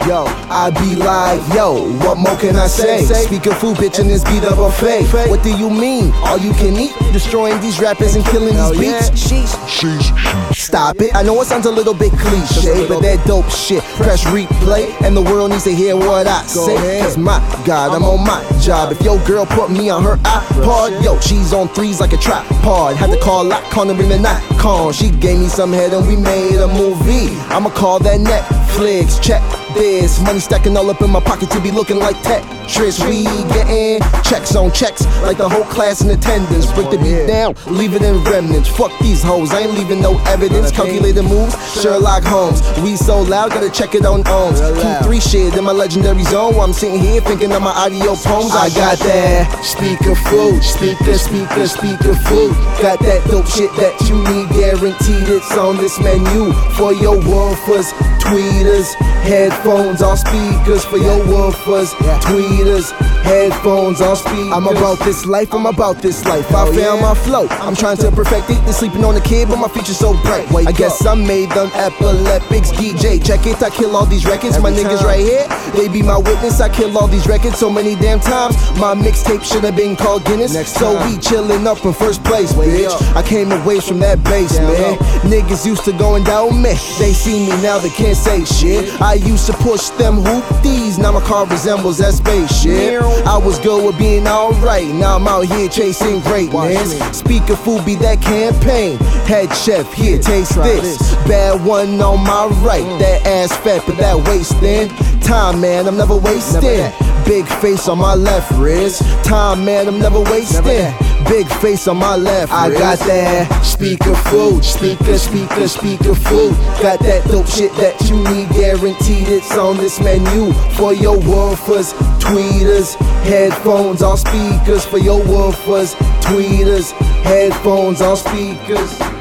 yo, I be like, yo, what more can I say? Speaking food, bitch, and this beat a buffet. What do you mean? All you can eat? Destroying these rappers and killing these beats? Stop it, I know it sounds a little bit cliche, but that dope shit, press replay, and the world needs to hear what I say. Cause my God, I'm on my job. If your girl put me on her iPod, yo, she's on threes like a tripod. Had to call Lock Corner in the Nikon. She gave me some head and we made a movie. I'ma call that Netflix. Check this, money stacking all up in my pocket to be looking like Tetris. We getting checks on checks, like the whole class in attendance. Break the beat down, leave it in remnants. Fuck these hoes, I ain't leaving no evidence. Calculated moves, Sherlock Holmes. We so loud, gotta check it on ohms. 2-3 shit in my legendary zone, while I'm sitting here thinking of my audio poems. I got that speaker food, speaker food. Got that dope shit that you need, guaranteed it's on this menu. For your woofers, tweeters, headphones on speakers. For your woofers, tweeters, headphones on speakers. I'm about this life, I'm about this life. I found my flow, I'm trying to perfect it. Been sleeping on the kid, but my future's so bright. I guess I made them epileptics. DJ, check it, I kill all these records. My niggas right here, they be my witness. I kill all these records so many damn times. My mixtape should have been called Guinness. So we chillin' up in first place, bitch. I came away from that base, man. Niggas used to going down me. They see me now, they can't say shit. I used to push them hoopties, now my car resembles that spaceship. I was good with being alright, now I'm out here chasing greatness. Speaker food be that campaign. Head chef, here, taste this. Bad one on my right, that ass fat, but that waist thin. Time, man, I'm never wasting. Big face on my left wrist. Time, man, I'm never wasting. Big face on my left wrist. I got that speaker food, speaker food. Got that dope shit that you need, guaranteed it's on this menu. For your woofers, tweeters, headphones on speakers. For your woofers, tweeters, headphones on speakers.